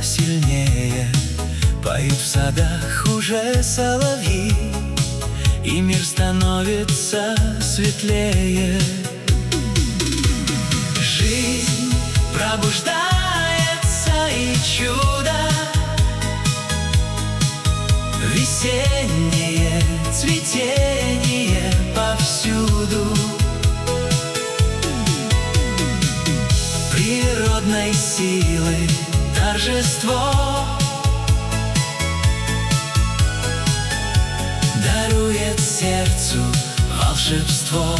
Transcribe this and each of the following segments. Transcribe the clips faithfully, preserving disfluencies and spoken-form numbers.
сильнее, поют в садах уже соловьи, и мир становится светлее. Жизнь пробуждается, и чудо весеннее цветение повсюду. Природной силы торжество дарует сердцу волшебство.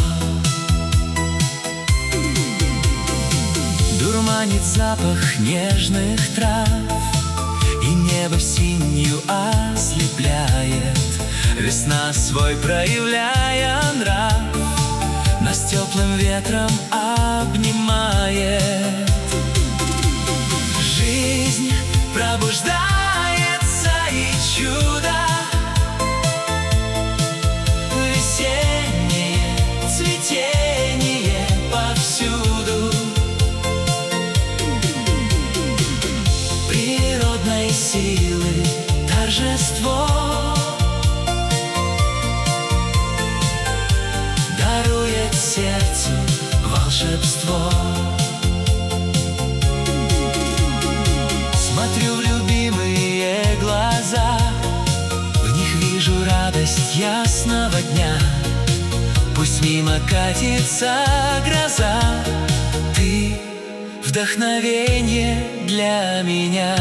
Дурманит запах нежных трав, и небо синью ослепляет. Весна свой проявляя нрав, нас теплым ветром обнимает. Жизнь пробуждается, и чудо весеннее цветение повсюду. Природной силы торжество дарует сердцу волшебство. Смотрю в любимые глаза, в них вижу радость ясного дня. Пусть мимо катится гроза, ты — вдохновение для меня.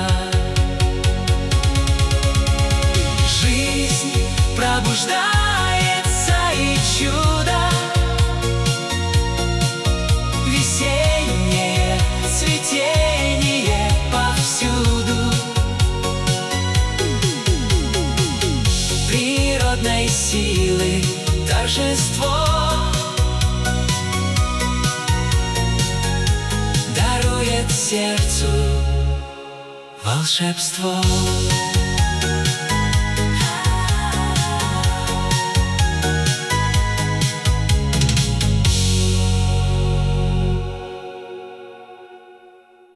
Жизнь пробуждается, и чудо весеннее цветение повсюду. Природной силы торжество дарует сердцу волшебство.